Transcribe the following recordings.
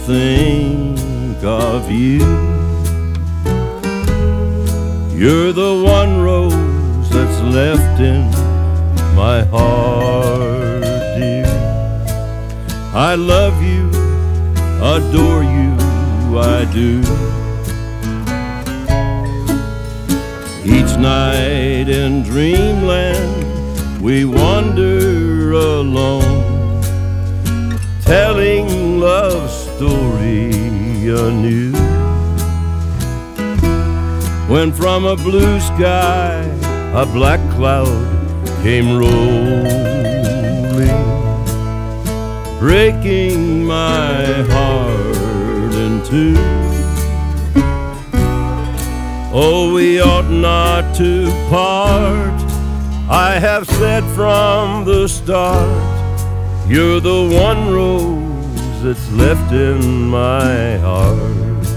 think of you. You're the one rose that's left in my heart, dear. I love you, adore you, I do. Each night in dreamland we wander alone, telling love's story anew. When from a blue sky a black cloud came rolling, breaking my heart in two. Oh, we ought not to part, I have said from the start. You're the one rose that's left in my heart.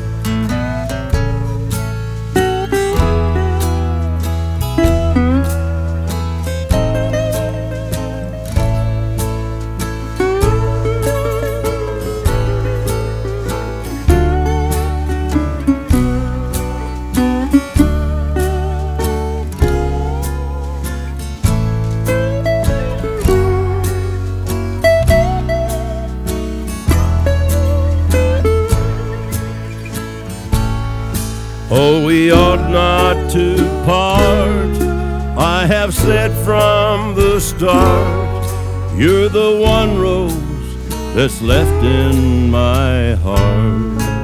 Oh, we ought not to part, I have said from the start. You're the one rose that's left in my heart.